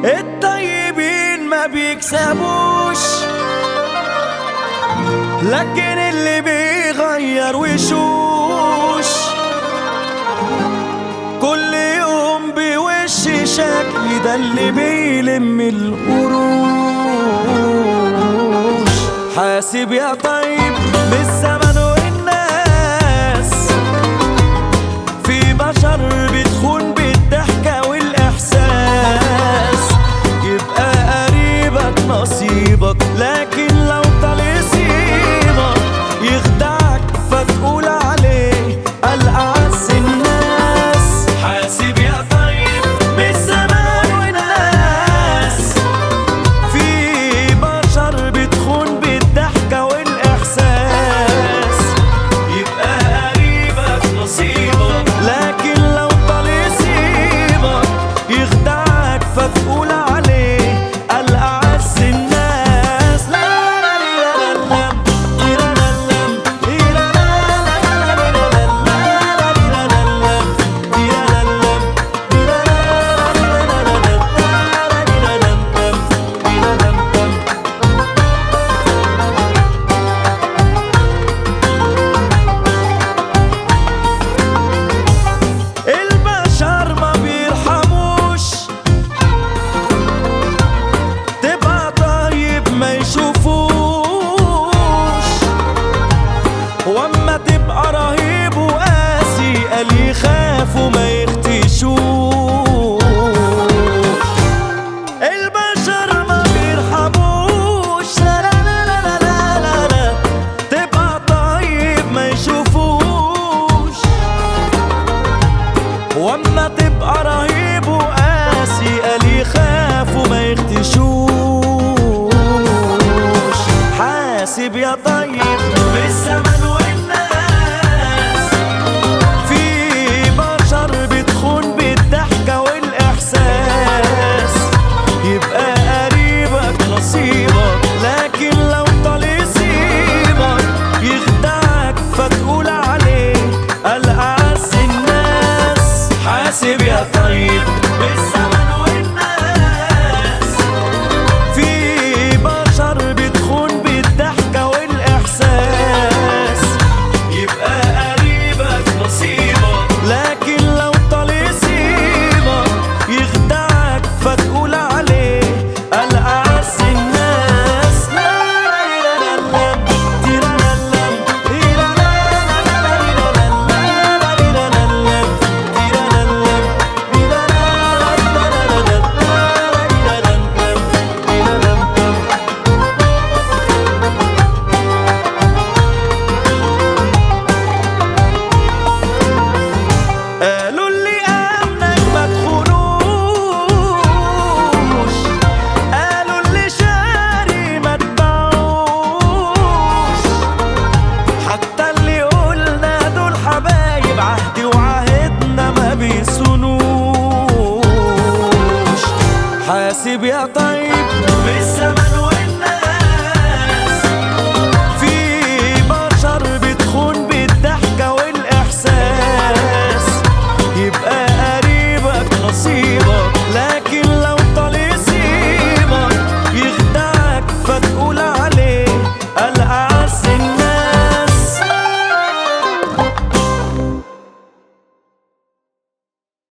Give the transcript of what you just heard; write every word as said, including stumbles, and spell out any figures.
الطيبين ما بيكسبوش، لكن اللي بيغير وشوش كل يوم بوش شكل، ده اللي بيلم القروش. حاسب يا طيب بالزمن والناس، في بشر بتخون بالضحكة والإحساس، يبقى قريبك نصيبك، لكن لو طال يسيبك يخدعك فتقول عليه الأعز الناس. حاسب يا طيب بالزمان والناس، في بشر بتخون بالضحكة والإحساس، يبقى قريبك نصيبك، لكن لو طال يسيبك يخدعك فتقول عليه الأعز الناس. لا لا لا لا البشر ما بيرحموش، تبقى طيب ما يشوفوش، واما تبقى رهيب وقاسي قال يخافوا ما يختشوش. البشر ما بيرحموش، لا لا لا لا لا لا لا، تبقى طيب ما يشوفوش، واما تبقى رهيب وقاسي قال يخافوا ما يختشوش. حاسب يا طيب بالزمن والناس، في بشر بتخون بالضحكة والإحساس، يبقى قريبك نصيبك، لكن لو طال يسيبك يخدعك فتقول عليه الأعز الناس. حاسب يا طيب بالزمن والناس، في بشر بتخون بالضحكة والإحساس، يبقى قريبك نصيبك، لكن لو طال يسيبك يخدعك فتقول عليه الأعز الناس. لا لا لا لا لا لا قالوا اللي آمنك ما تخونوش، قالوا اللي شاري ما تباعوش، حتى اللي قلنا دول حبايب عهدي وعهدنا ما بيصونوش. حاسب يا طيب